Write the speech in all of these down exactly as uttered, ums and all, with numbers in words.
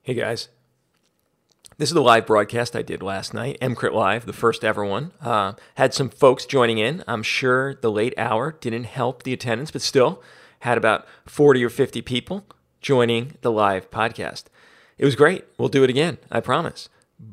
Hey guys, this is the live broadcast I did last night, EmCrit Live, the first ever one. Uh, had some folks joining in. I'm sure the late hour didn't help the attendance, but still had about forty or fifty people joining the live podcast. It was great. We'll do it again, I promise.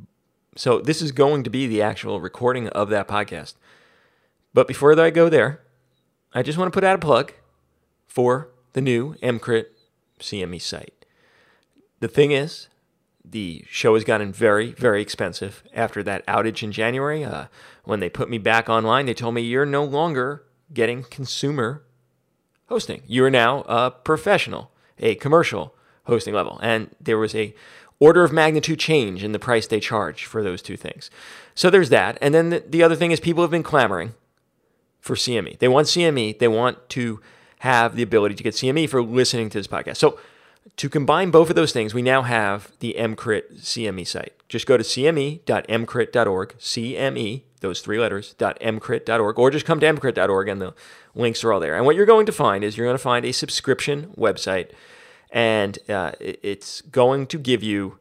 So this is going to be the actual recording of that podcast. But before I go there, I just want to put out a plug for the new EmCrit C M E site. The thing is, the show has gotten very, very expensive after that outage in January. Uh, when they put me back online, they told me you're no longer getting consumer hosting. You are now a professional, a commercial hosting level. And there was a order of magnitude change in the price they charge for those two things. So there's that. And then the, the other thing is people have been clamoring for C M E. They want C M E. They want to have the ability to get C M E for listening to this podcast. So to combine both of those things, we now have the EmCrit C M E site. Just go to c m e dot m crit dot org, C M E, those three letters, .emcrit dot org, or just come to emcrit dot org and the links are all there. And what you're going to find is you're going to find a subscription website, and uh, it's going to give you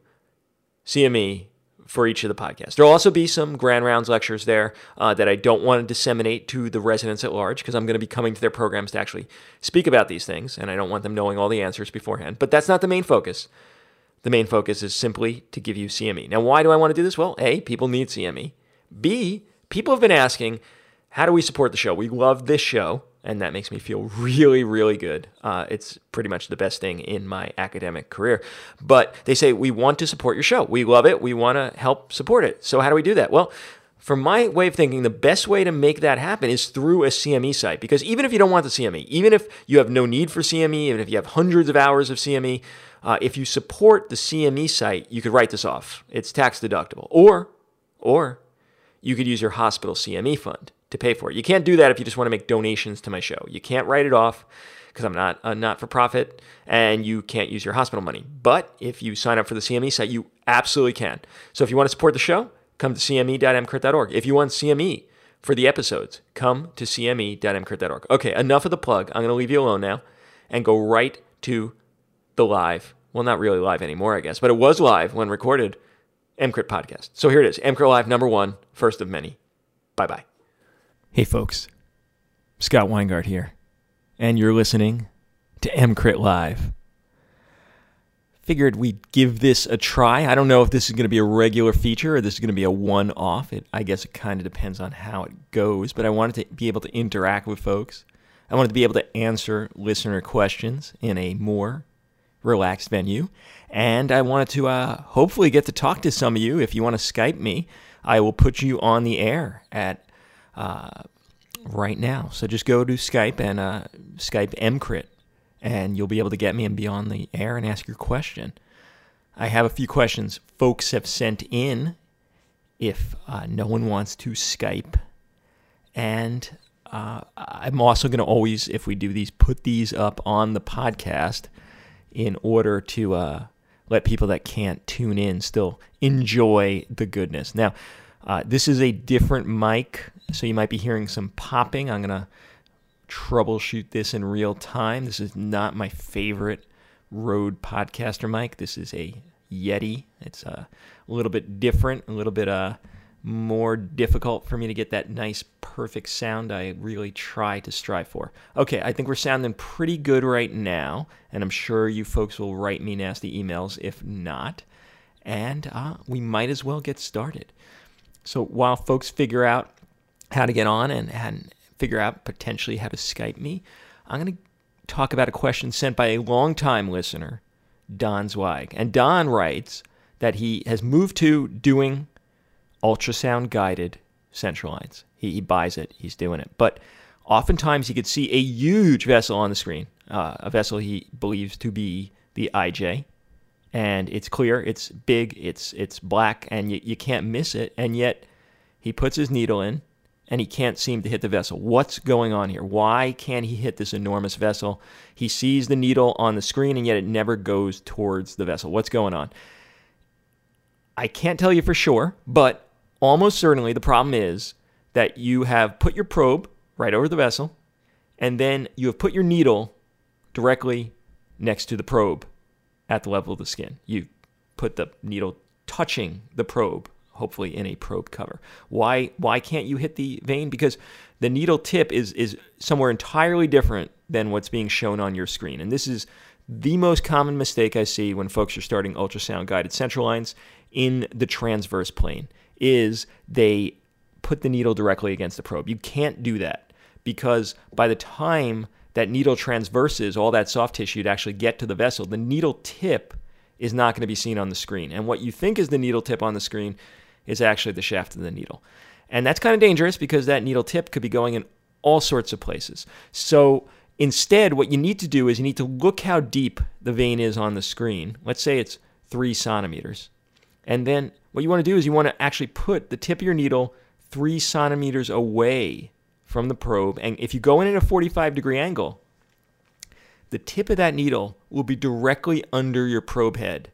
C M E for each of the podcasts. There'll also be some Grand Rounds lectures there uh, that I don't want to disseminate to the residents at large because I'm going to be coming to their programs to actually speak about these things, and I don't want them knowing all the answers beforehand. But that's not the main focus. The main focus is simply to give you C M E. Now, why do I want to do this? Well, A, people need C M E. B, people have been asking, how do we support the show? We love this show, and that makes me feel really, really good. Uh, it's pretty much the best thing in my academic career. But they say, we want to support your show. We love it. We want to help support it. So how do we do that? Well, from my way of thinking, the best way to make that happen is through a C M E site. Because even if you don't want the C M E, even if you have no need for C M E, even if you have hundreds of hours of C M E, uh, if you support the C M E site, you could write this off. It's tax deductible. Or, or you could use your hospital C M E fund to pay for it. You can't do that if you just want to make donations to my show. You can't write it off because I'm not a not-for-profit, and you can't use your hospital money. But if you sign up for the C M E site, you absolutely can. So if you want to support the show, come to c m e dot m crit dot org. If you want C M E for the episodes, come to c m e dot m crit dot org. Okay, enough of the plug. I'm going to leave you alone now and go right to the live. Well, not really live anymore, I guess, but it was live when recorded EmCrit podcast. So here it is, EmCrit Live number one, first of many. Bye-bye. Hey folks, Scott Weingart here, and you're listening to EmCrit Live. Figured we'd give this a try. I don't know if this is going to be a regular feature or this is going to be a one-off. It, I guess it kind of depends on how it goes, but I wanted to be able to interact with folks. I wanted to be able to answer listener questions in a more relaxed venue, and I wanted to uh, hopefully get to talk to some of you. If you want to Skype me, I will put you on the air at Uh, right now. So just go to Skype and uh, Skype EmCrit, and you'll be able to get me and be on the air and ask your question. I have a few questions folks have sent in if uh, no one wants to Skype. And uh, I'm also going to always, if we do these, put these up on the podcast in order to uh, let people that can't tune in still enjoy the goodness. Now, Uh, this is a different mic, so you might be hearing some popping. I'm going to troubleshoot this in real time. This is not my favorite Rode Podcaster mic. This is a Yeti. It's uh, a little bit different, a little bit uh, more difficult for me to get that nice, perfect sound I really try to strive for. Okay, I think we're sounding pretty good right now, and I'm sure you folks will write me nasty emails if not, and uh, we might as well get started. So while folks figure out how to get on and, and figure out potentially how to Skype me, I'm going to talk about a question sent by a longtime listener, Don Zweig. And Don writes that he has moved to doing ultrasound-guided central lines. He, he buys it. He's doing it. But oftentimes he could see a huge vessel on the screen, uh, a vessel he believes to be the I J. And it's clear, it's big, it's it's black, and you, you can't miss it. And yet he puts his needle in, and he can't seem to hit the vessel. What's going on here? Why can't he hit this enormous vessel? He sees the needle on the screen, and yet it never goes towards the vessel. What's going on? I can't tell you for sure, but almost certainly the problem is that you have put your probe right over the vessel, and then you have put your needle directly next to the probe at the level of the skin. You put the needle touching the probe, hopefully in a probe cover. Why why can't you hit the vein? Because the needle tip is is somewhere entirely different than what's being shown on your screen. And this is the most common mistake I see when folks are starting ultrasound-guided central lines in the transverse plane, is they put the needle directly against the probe. You can't do that, because by the time that needle transverses all that soft tissue to actually get to the vessel, the needle tip is not going to be seen on the screen. And what you think is the needle tip on the screen is actually the shaft of the needle. And that's kind of dangerous, because that needle tip could be going in all sorts of places. So instead, what you need to do is you need to look how deep the vein is on the screen. Let's say it's three centimeters. And then what you want to do is you want to actually put the tip of your needle three centimeters away from the probe. And if you go in at a forty-five degree angle, the tip of that needle will be directly under your probe head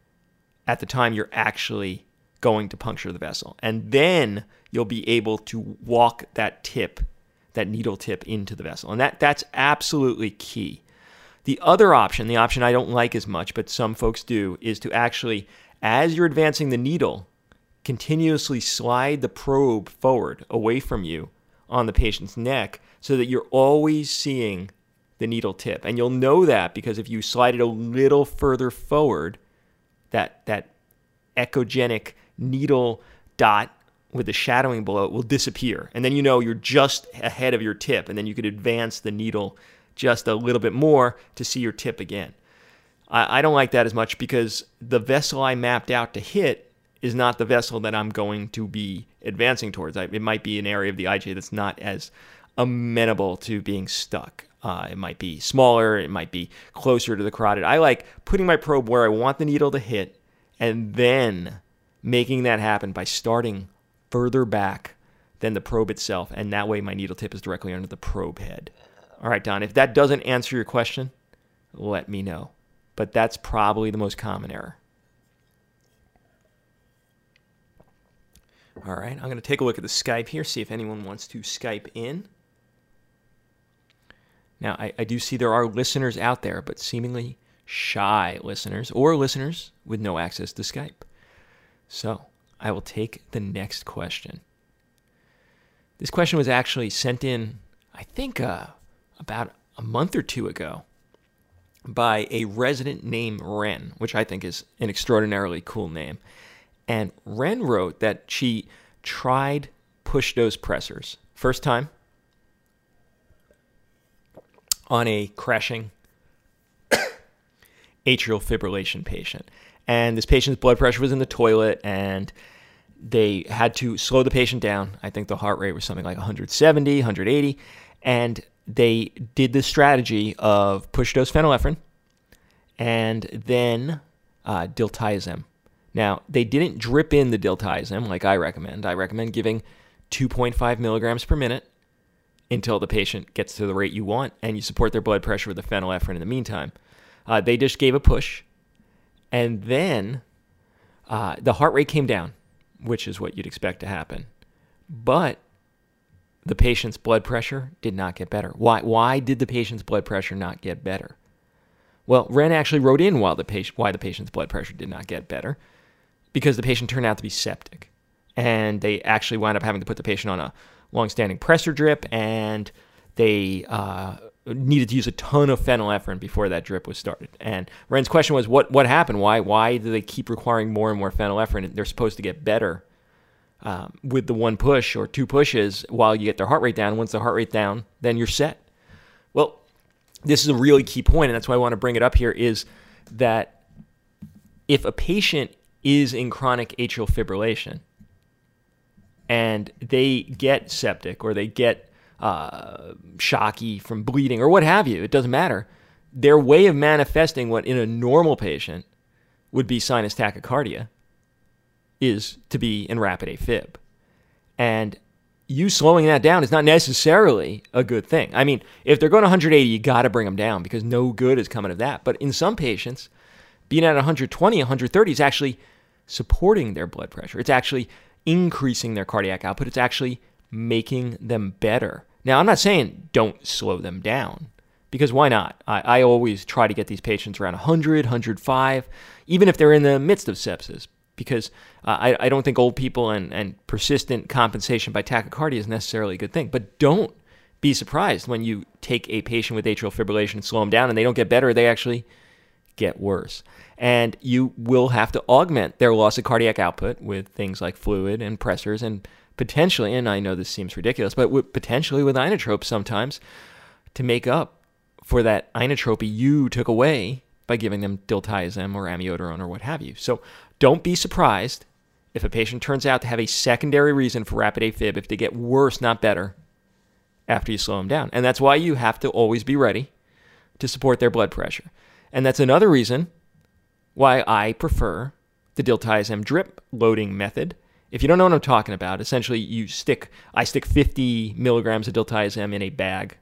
at the time you're actually going to puncture the vessel. And then you'll be able to walk that tip, that needle tip, into the vessel. And that that's absolutely key. The other option, the option I don't like as much, but some folks do, is to actually, as you're advancing the needle, continuously slide the probe forward away from you on the patient's neck, so that you're always seeing the needle tip. And you'll know that because if you slide it a little further forward, that that echogenic needle dot with the shadowing below it will disappear. And then you know you're just ahead of your tip, and then you could advance the needle just a little bit more to see your tip again. I, I don't like that as much, because the vessel I mapped out to hit is not the vessel that I'm going to be advancing towards. I, it might be an area of the I J that's not as amenable to being stuck. Uh, it might be smaller. It might be closer to the carotid. I like putting my probe where I want the needle to hit, and then making that happen by starting further back than the probe itself. And that way my needle tip is directly under the probe head. All right, Don, if that doesn't answer your question, let me know. But that's probably the most common error. All right, I'm going to take a look at the Skype here, see if anyone wants to Skype in. Now, I, I do see there are listeners out there, but seemingly shy listeners, or listeners with no access to Skype. So I will take the next question. This question was actually sent in, I think, uh, about a month or two ago by a resident named Ren, which I think is an extraordinarily cool name. And Ren wrote that she tried push-dose pressors. First time on a crashing atrial fibrillation patient. And this patient's blood pressure was in the toilet, and they had to slow the patient down. I think the heart rate was something like one seventy, one eighty. And they did the strategy of push-dose phenylephrine and then uh, diltiazem. Now, they didn't drip in the diltiazem like I recommend. I recommend giving two point five milligrams per minute until the patient gets to the rate you want, and you support their blood pressure with the phenylephrine in the meantime. Uh, they just gave a push, and then uh, the heart rate came down, which is what you'd expect to happen. But the patient's blood pressure did not get better. Why, why did the patient's blood pressure not get better? Well, Ren actually wrote in while the patient, why the patient's blood pressure did not get better, because the patient turned out to be septic. And they actually wound up having to put the patient on a long-standing pressor drip, and they uh, needed to use a ton of phenylephrine before that drip was started. And Ren's question was, what what happened? Why why do they keep requiring more and more phenylephrine? They're supposed to get better um, with the one push or two pushes while you get their heart rate down. Once the heart rate down, then you're set. Well, this is a really key point, and that's why I want to bring it up here, is that if a patient is in chronic atrial fibrillation and they get septic or they get uh, shocky from bleeding or what have you, it doesn't matter. Their way of manifesting what in a normal patient would be sinus tachycardia is to be in rapid AFib. And you slowing that down is not necessarily a good thing. I mean, if they're going to one eighty, you got to bring them down because no good is coming of that. But in some patients, being at one twenty, one thirty is actually supporting their blood pressure. It's actually increasing their cardiac output. It's actually making them better. Now, I'm not saying don't slow them down, because why not? I, I always try to get these patients around one hundred, one hundred five, even if they're in the midst of sepsis, because uh, I, I don't think old people and, and persistent compensation by tachycardia is necessarily a good thing. But don't be surprised when you take a patient with atrial fibrillation and slow them down and they don't get better, they actually get worse. And you will have to augment their loss of cardiac output with things like fluid and pressors and potentially, and I know this seems ridiculous, but with, potentially with inotropes sometimes to make up for that inotropy you took away by giving them diltiazem or amiodarone or what have you. So don't be surprised if a patient turns out to have a secondary reason for rapid AFib, if they get worse, not better, after you slow them down. And that's why you have to always be ready to support their blood pressure. And that's another reason why I prefer the diltiazem drip loading method. If you don't know what I'm talking about, essentially you stick, I stick fifty milligrams of diltiazem in a bag.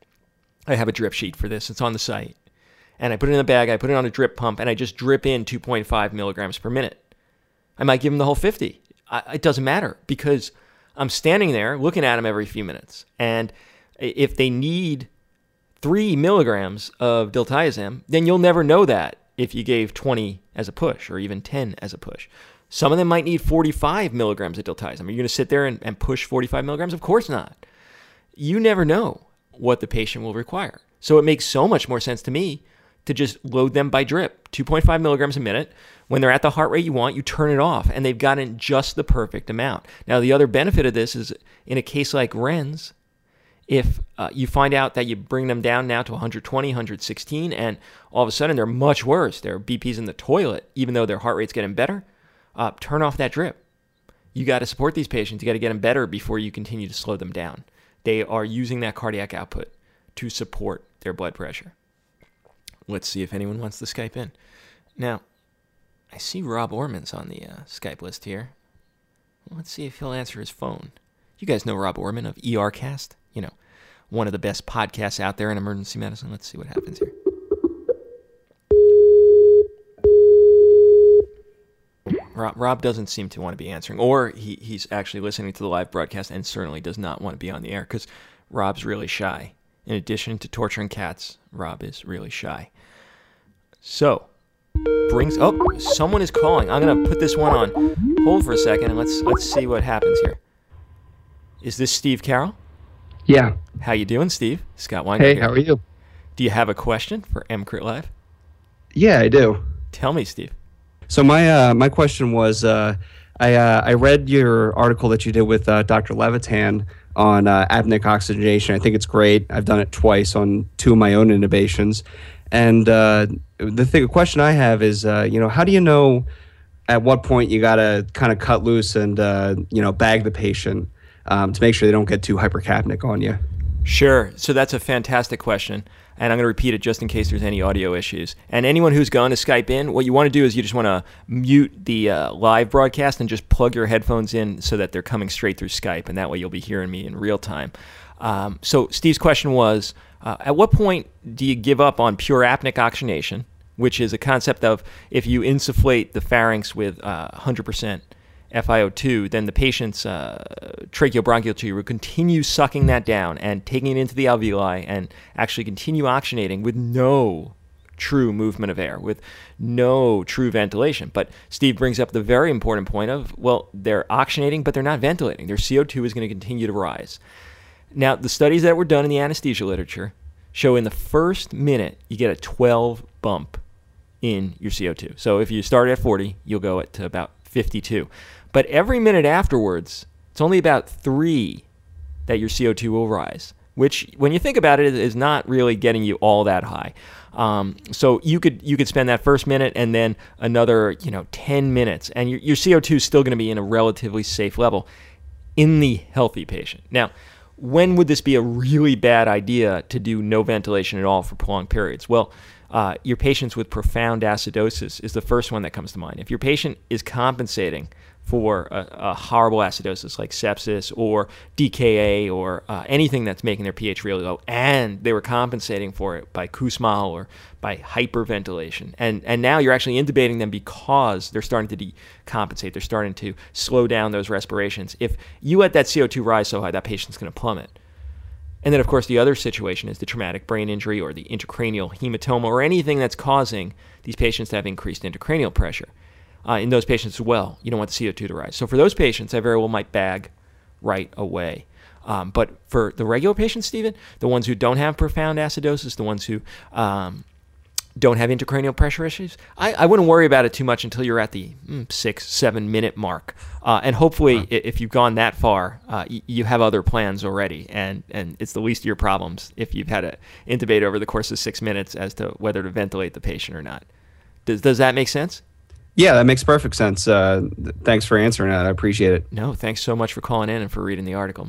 I have a drip sheet for this. It's on the site. And I put it in a bag, I put it on a drip pump, and I just drip in two point five milligrams per minute. I might give them the whole fifty. I, it doesn't matter because I'm standing there looking at them every few minutes. And if they need three milligrams of diltiazem, then you'll never know that if you gave twenty as a push or even ten as a push. Some of them might need forty-five milligrams of diltiazem. Are you going to sit there and, and push forty-five milligrams? Of course not. You never know what the patient will require. So it makes so much more sense to me to just load them by drip, two point five milligrams a minute. When they're at the heart rate you want, you turn it off, and they've gotten just the perfect amount. Now, the other benefit of this is in a case like Ren's, if uh, you find out that you bring them down now to one hundred twenty, one hundred sixteen, and all of a sudden they're much worse, their B P's in the toilet, even though their heart rate's getting better, uh, turn off that drip. You got to support these patients. You got to get them better before you continue to slow them down. They are using that cardiac output to support their blood pressure. Let's see if anyone wants to Skype in. Now, I see Rob Orman's on the uh, Skype list here. Let's see if he'll answer his phone. You guys know Rob Orman of ERcast? You know, one of the best podcasts out there in emergency medicine. Let's see what happens here. Rob, Rob doesn't seem to want to be answering, or he, he's actually listening to the live broadcast and certainly does not want to be on the air because Rob's really shy. In addition to torturing cats, Rob is really shy. So, brings... Oh, someone is calling. I'm going to put this one on hold for a second, and let's let's see what happens here. Is this Steve Carroll? Yeah. How you doing, Steve? Scott Weingart Hey, here. how are you? Do you have a question for EMCrit Live? Yeah, I do. Tell me, Steve. So my uh, my question was, uh, I uh, I read your article that you did with uh, Doctor Levitan on uh, apneic oxygenation. I think it's great. I've done it twice on two of my own intubations. And uh, the thing, the question I have is, uh, you know, how do you know at what point you got to kind of cut loose and, uh, you know, bag the patient um, to make sure they don't get too hypercapnic on you? Sure. So that's a fantastic question. And I'm going to repeat it just in case there's any audio issues. And anyone who's going to Skype in, what you want to do is you just want to mute the uh, live broadcast and just plug your headphones in so that they're coming straight through Skype, and that way you'll be hearing me in real time. Um, so Steve's question was, uh, at what point do you give up on pure apneic oxygenation, which is a concept of if you insufflate the pharynx with uh, one hundred percent F i O two, then the patient's uh, tracheobronchial tube will continue sucking that down and taking it into the alveoli and actually continue oxygenating with no true movement of air, with no true ventilation. But Steve brings up the very important point of, well, they're oxygenating, but they're not ventilating. Their C O two is going to continue to rise. Now, the studies that were done in the anesthesia literature show in the first minute you get a twelve bump in your C O two. So if you start at forty, you'll go to about fifty-two. But every minute afterwards, it's only about three that your C O two will rise, which, when you think about it, is not really getting you all that high. Um, so you could you could spend that first minute and then another, you know, ten minutes, and your, your C O two is still going to be in a relatively safe level in the healthy patient. Now, when would this be a really bad idea to do no ventilation at all for prolonged periods? Well, uh, your patients with profound acidosis is the first one that comes to mind. If your patient is compensating for a, a horrible acidosis like sepsis or D K A or uh, anything that's making their pH really low, and they were compensating for it by Kussmaul or by hyperventilation, and and now you're actually intubating them because they're starting to decompensate, they're starting to slow down those respirations. If you let that C O two rise so high, that patient's going to plummet. And then, of course, the other situation is the traumatic brain injury or the intracranial hematoma or anything that's causing these patients to have increased intracranial pressure. Uh, in those patients as well, you don't want the C O two to rise. So for those patients, I very well might bag right away. Um, but for the regular patients, Stephen, the ones who don't have profound acidosis, the ones who um, don't have intracranial pressure issues, I, I wouldn't worry about it too much until you're at the mm, six, seven minute mark. Uh, and hopefully, huh. if you've gone that far, uh, y- you have other plans already. And, and it's the least of your problems if you've had to intubate over the course of six minutes as to whether to ventilate the patient or not. Does, does that make sense? Yeah, that makes perfect sense. Uh, th- thanks for answering that. I appreciate it. No, thanks so much for calling in and for reading the article.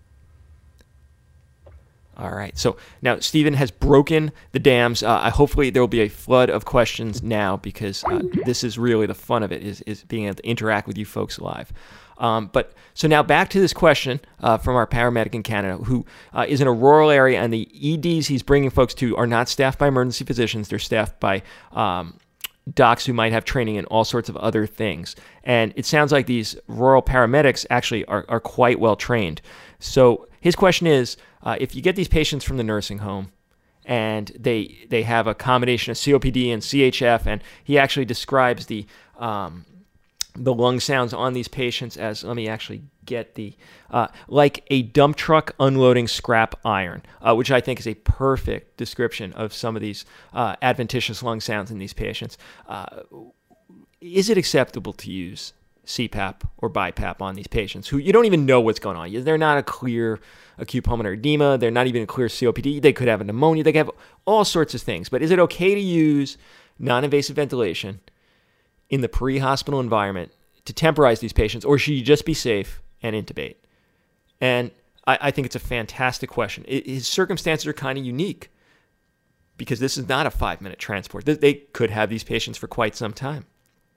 All right. So now Stephen has broken the dams. Uh, I hopefully there will be a flood of questions now because uh, this is really the fun of it is, is being able to interact with you folks live. Um, but so now back to this question uh, from our paramedic in Canada who uh, is in a rural area, and the E Ds he's bringing folks to are not staffed by emergency physicians. They're staffed by um, docs who might have training in all sorts of other things. And it sounds like these rural paramedics actually are, are quite well trained. So his question is, uh, if you get these patients from the nursing home and they they have a combination of C O P D and C H F, and he actually describes the um, the lung sounds on these patients as, let me actually get the, uh, like a dump truck unloading scrap iron, uh, which I think is a perfect description of some of these uh, adventitious lung sounds in these patients. Uh, is it acceptable to use C PAP or BiPAP on these patients who you don't even know what's going on? They're not a clear acute pulmonary edema. They're not even a clear C O P D. They could have a pneumonia. They could have all sorts of things. But is it okay to use non-invasive ventilation in the pre-hospital environment to temporize these patients, or should you just be safe and intubate? And I, I think it's a fantastic question. It, his circumstances are kind of unique because this is not a five-minute transport. They, they could have these patients for quite some time.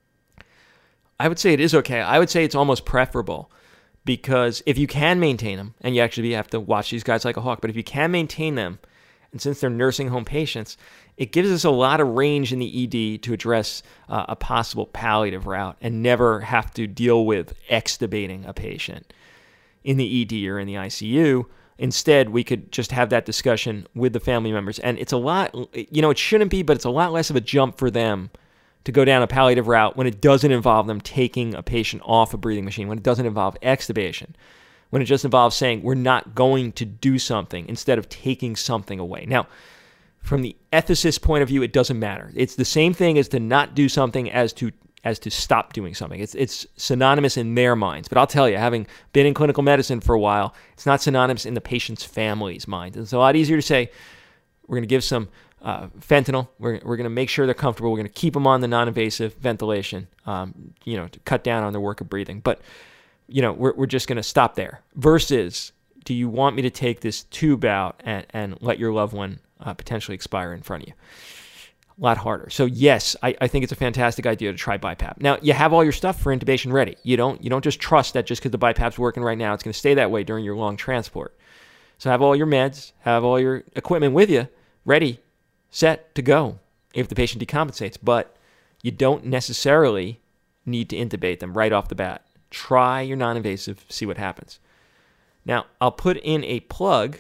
I would say it is okay. I would say it's almost preferable because if you can maintain them, and you actually have to watch these guys like a hawk, but if you can maintain them, and since they're nursing home patients, it gives us a lot of range in the E D to address uh, a possible palliative route and never have to deal with extubating a patient in the E D or in the I C U. Instead, we could just have that discussion with the family members. And it's a lot, you know, it shouldn't be, but it's a lot less of a jump for them to go down a palliative route when it doesn't involve them taking a patient off a breathing machine, when it doesn't involve extubation, when it just involves saying we're not going to do something instead of taking something away. Now, from the ethicist point of view, it doesn't matter. It's the same thing as to not do something as to as to stop doing something. It's it's synonymous in their minds. But I'll tell you, having been in clinical medicine for a while, it's not synonymous in the patient's family's mind. It's a lot easier to say, we're going to give some uh, fentanyl. We're we're going to make sure they're comfortable. We're going to keep them on the non-invasive ventilation, um, you know, to cut down on their work of breathing. But you know, we're we're just going to stop there. Versus, do you want me to take this tube out and, and let your loved one uh, potentially expire in front of you? A lot harder. So yes, I, I think it's a fantastic idea to try BiPAP. Now, you have all your stuff for intubation ready. You don't you don't just trust that just because the BiPAP's working right now, it's going to stay that way during your long transport. So have all your meds, have all your equipment with you, ready, set to go if the patient decompensates. But you don't necessarily need to intubate them right off the bat. Try your non-invasive, see what happens. Now, I'll put in a plug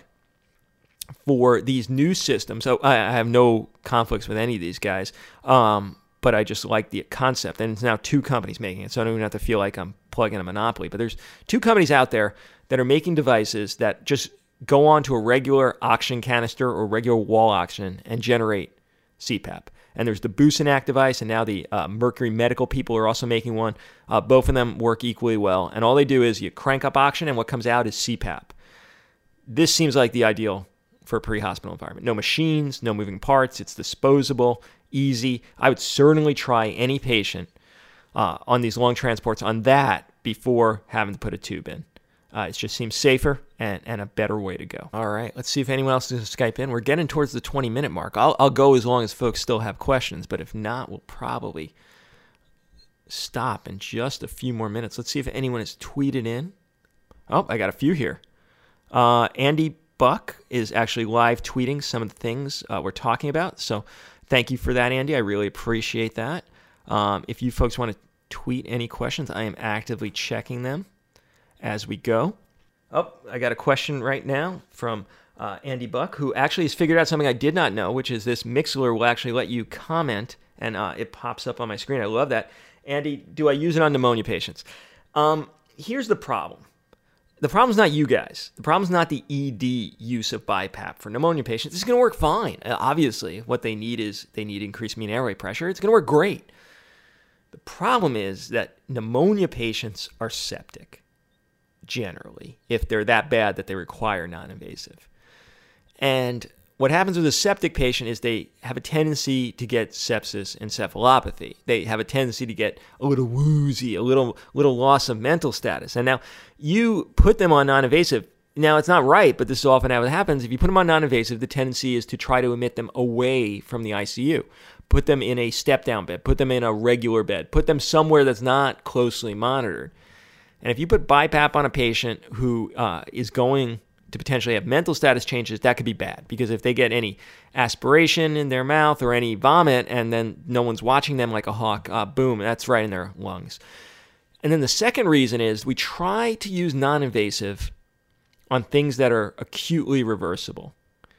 for these new systems. So I have no conflicts with any of these guys, um, but I just like the concept. And it's now two companies making it, so I don't even have to feel like I'm plugging a monopoly. But there's two companies out there that are making devices that just go onto a regular oxygen canister or regular wall oxygen and generate C PAP. And there's the Busenac device, and now the uh, Mercury Medical people are also making one. Uh, both of them work equally well. And all they do is you crank up oxygen, and what comes out is C PAP. This seems like the ideal for a pre-hospital environment. No machines, no moving parts. It's disposable, easy. I would certainly try any patient uh, on these long transports on that before having to put a tube in. Uh, it just seems safer and, and a better way to go. All right, let's see if anyone else is going to Skype in. We're getting towards the twenty-minute mark. I'll, I'll go as long as folks still have questions, but if not, we'll probably stop in just a few more minutes. Let's see if anyone has tweeted in. Oh, I got a few here. Uh, Andy Buck is actually live tweeting some of the things uh, we're talking about. So thank you for that, Andy. I really appreciate that. Um, if you folks want to tweet any questions, I am actively checking them as we go. Oh, I got a question right now from uh, Andy Buck, who actually has figured out something I did not know, which is this Mixler will actually let you comment, and uh, it pops up on my screen. I love that. Andy, do I use it on pneumonia patients? Um, here's the problem. The problem's not you guys. The problem's not the E D use of BiPAP for pneumonia patients. It's going to work fine. Uh, obviously, what they need is they need increased mean airway pressure. It's going to work great. The problem is that pneumonia patients are septic, generally, if they're that bad that they require non-invasive. And what happens with a septic patient is they have a tendency to get sepsis encephalopathy. They have a tendency to get a little woozy, a little little loss of mental status. And now you put them on non-invasive. Now, it's not right, but this is often how it happens. If you put them on non-invasive, the tendency is to try to admit them away from the I C U. Put them in a step-down bed. Put them in a regular bed. Put them somewhere that's not closely monitored. And if you put BiPAP on a patient who uh, is going to potentially have mental status changes, that could be bad. Because if they get any aspiration in their mouth or any vomit and then no one's watching them like a hawk, uh, boom, that's right in their lungs. And then the second reason is we try to use non-invasive on things that are acutely reversible.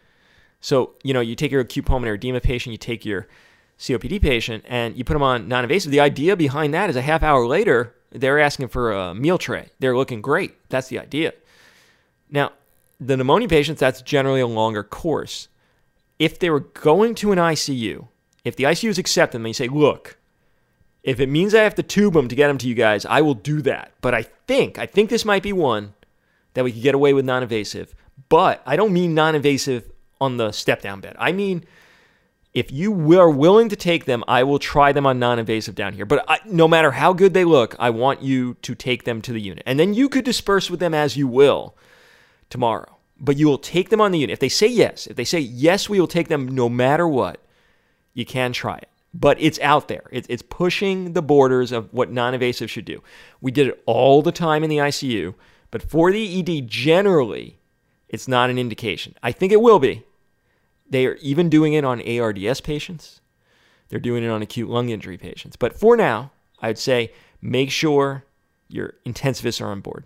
So, you know, you take your acute pulmonary edema patient, you take your C O P D patient, and you put them on non-invasive. The idea behind that is a half hour later, they're asking for a meal tray. They're looking great. That's the idea. Now, the pneumonia patients, that's generally a longer course. If they were going to an I C U, if the I C Us accept them and you say, look, if it means I have to tube them to get them to you guys, I will do that. But I think, I think this might be one that we could get away with non-invasive. But I don't mean non-invasive on the step-down bed. I mean, if you are willing to take them, I will try them on non-invasive down here. But I, no matter how good they look, I want you to take them to the unit. And then you could disperse with them as you will tomorrow. But you will take them on the unit. If they say yes, if they say, yes, we will take them no matter what, you can try it. But it's out there. It's, it's pushing the borders of what non-invasive should do. We did it all the time in the I C U. But for the E D, generally, it's not an indication. I think it will be. They are even doing it on A R D S patients. They're doing it on acute lung injury patients. But for now, I'd say make sure your intensivists are on board.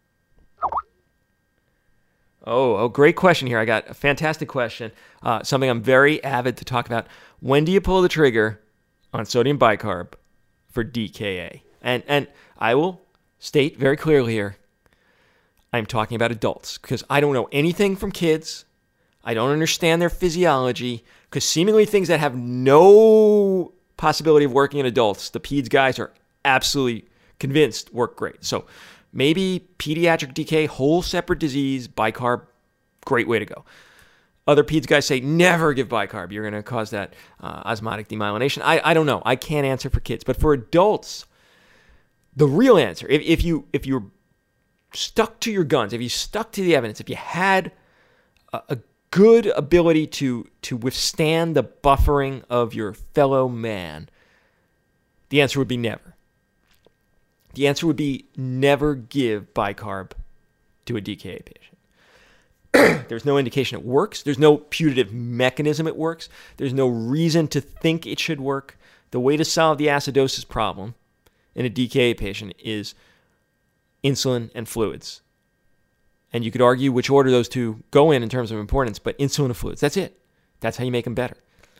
Oh, oh, great question here. I got a fantastic question. Uh, something I'm very avid to talk about. When do you pull the trigger on sodium bicarb for D K A? And and I will state very clearly here, I'm talking about adults because I don't know anything from kids. I don't understand their physiology because seemingly things that have no possibility of working in adults, the peds guys are absolutely convinced work great. So maybe pediatric D K, whole separate disease, bicarb, great way to go. Other peds guys say never give bicarb. You're going to cause that uh, osmotic demyelination. I, I don't know. I can't answer for kids. But for adults, the real answer, if, if you if you're stuck to your guns, if you stuck to the evidence, if you had a, a good ability to to withstand the buffering of your fellow man, the answer would be never. The answer would be never give bicarb to a D K A patient. There's no indication it works. There's no putative mechanism it works. There's no reason to think it should work. The way to solve the acidosis problem in a D K A patient is insulin and fluids. And you could argue which order those two go in in terms of importance, but insulin and fluids, that's it. That's how you make them better.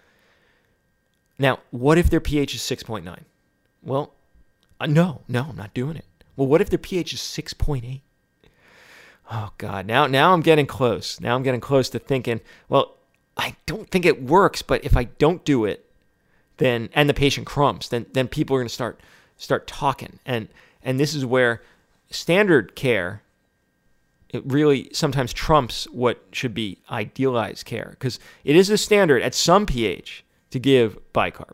Now, what if their pH is six point nine? Well, uh, no, no, I'm not doing it. Well, what if their pH is six point eight? Oh, God, now, now I'm getting close. Now I'm getting close to thinking, well, I don't think it works, but if I don't do it, then, and the patient crumps, then then people are going to start start talking. And and this is where standard care, it really sometimes trumps what should be idealized care, because it is the standard at some pH to give bicarb.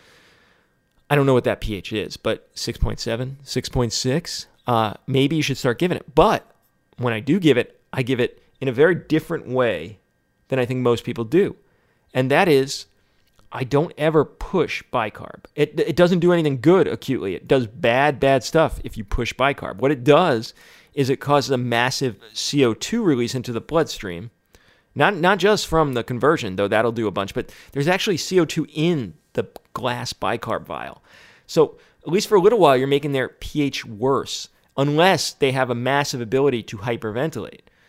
I don't know what that pH is, but six point seven, six point six, uh, maybe you should start giving it. But when I do give it, I give it in a very different way than I think most people do. And that is, I don't ever push bicarb. It, it doesn't do anything good acutely. It does bad, bad stuff if you push bicarb. What it does is it causes a massive C O two release into the bloodstream. Not, not just from the conversion, though that'll do a bunch, but there's actually C O two in the glass bicarb vial. So at least for a little while, you're making their pH worse, unless they have a massive ability to hyperventilate.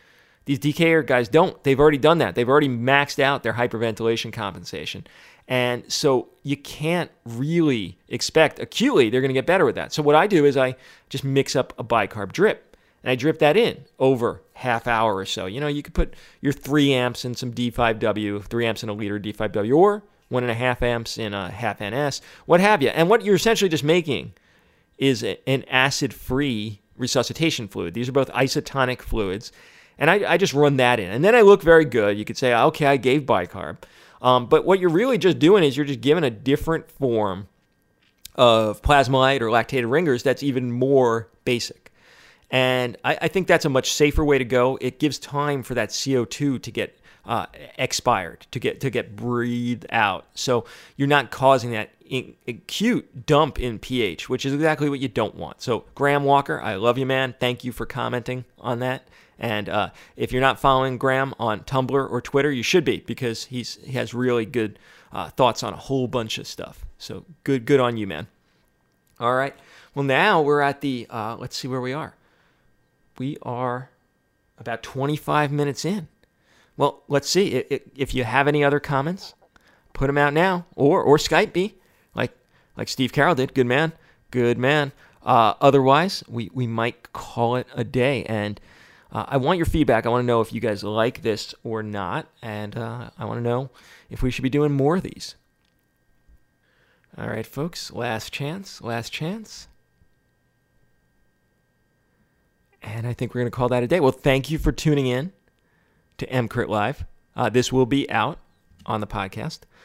These D K R guys don't. They've already done that. They've already maxed out their hyperventilation compensation. And so you can't really expect acutely they're going to get better with that. So what I do is I just mix up a bicarb drip. And I drip that in over half hour or so. You know, you could put your three amps in some D five W, three amps in a liter D five W, or one and a half amps in a half N S, what have you. And what you're essentially just making is an acid-free resuscitation fluid. These are both isotonic fluids. And I, I just run that in. And then I look very good. You could say, okay, I gave bicarb. Um, but what you're really just doing is you're just giving a different form of plasmolite or lactated ringers that's even more basic. And I, I think that's a much safer way to go. It gives time for that C O two to get uh, expired, to get to get breathed out. So you're not causing that in, acute dump in pH, which is exactly what you don't want. So Graham Walker, I love you, man. Thank you for commenting on that. And uh, if you're not following Graham on Tumblr or Twitter, you should be, because he's he has really good uh, thoughts on a whole bunch of stuff. So good, good on you, man. All right. Well, now we're at the, uh, let's see where we are. We are about twenty-five minutes in. Well, let's see. If you have any other comments, put them out now, or or Skype me, like like Steve Carroll did. Good man. Good man. Uh, otherwise, we, we might call it a day. And Uh, I want your feedback. I want to know if you guys like this or not, and uh, I want to know if we should be doing more of these. All right, folks, last chance, last chance. And I think we're going to call that a day. Well, thank you for tuning in to M Crit Live. Uh, this will be out on the podcast.